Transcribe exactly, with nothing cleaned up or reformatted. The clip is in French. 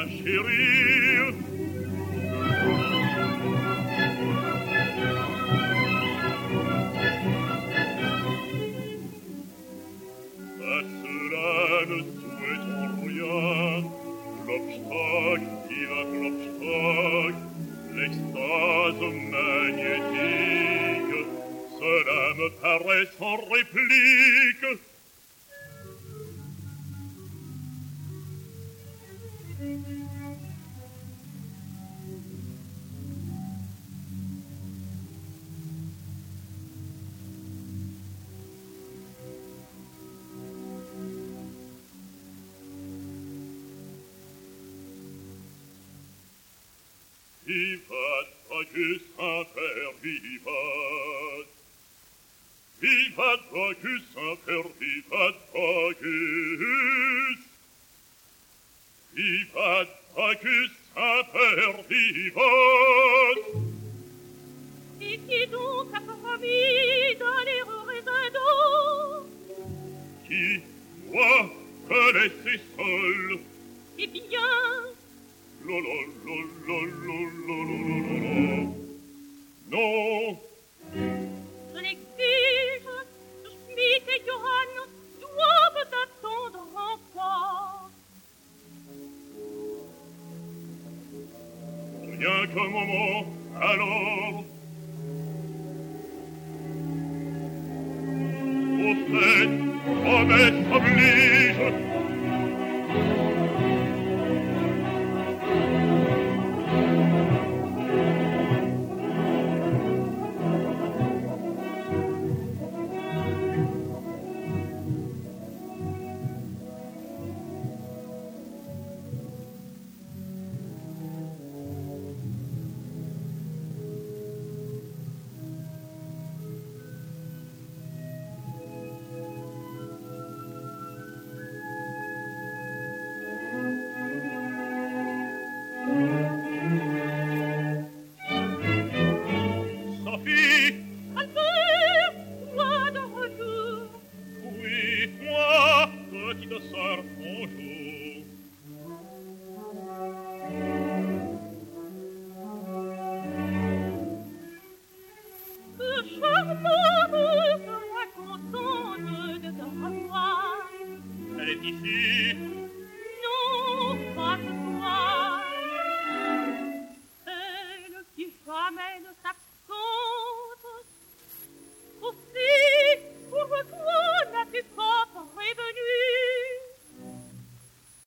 ma chérie. À cela ne souhaitons rien, Klopstock, qui va Klopstock, l'extase magnétique, cela me paraît sans réplique. Vivat Bacchus, Saint-Père, vivat! Vivat Bacchus, Saint-Père, vivat Bacchus! Vivat Bacchus, Saint-Père, vivat! Et qui donc a promis d'aller au raisin d'eau? Qui, moi, me laisser seul? Eh bien, Lo, lo, lo, lo, lo, lo, lo, lo, lo. Non, je l'exige, Schmitt et Johann doivent attendre encore. rien qu'un moment, alors. Au fait, promesse oblige. Elle est ici.